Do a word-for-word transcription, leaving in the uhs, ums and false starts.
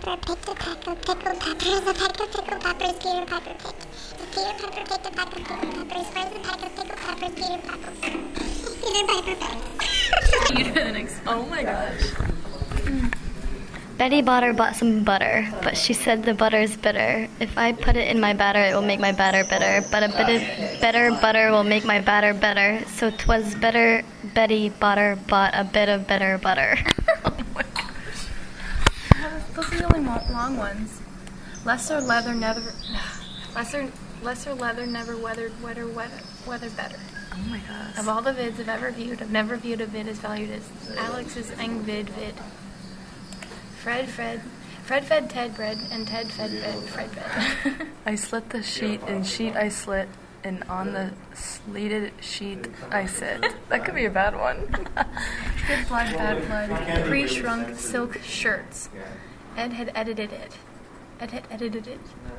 Pepper picked a peck of pickled peppers. A peck of pickled peppers Peter Pepper picked. Peter Pepper picked a peck of pickled peppers. Where's the peck of pickled peppers Peter Pepper picked? Peter Pepper picked. You do the next. Oh my gosh. Betty Botter bought some butter, but she said the butter's bitter. If I put it in my batter, it will make my batter bitter. But a bit of better butter will make my batter better. So 'twas better Betty Botter bought a bit of better butter. Oh my gosh. Those are the only mo- long ones. Lesser leather never. Lesser lesser leather never weathered weather weather weather better. Oh my gosh. Of all the vids I've ever viewed, I've never viewed a vid as valued as Alex's Engvid vid. Fred fed, Fred fed Ted bread, and Ted fed bread, Fred fed. I slit the sheet, and sheet I slit, and on the sleeted sheet I sit. That could be a bad one. Good blood, bad blood. Pre-shrunk silk shirts. Ed had edited it. Ed had edited it.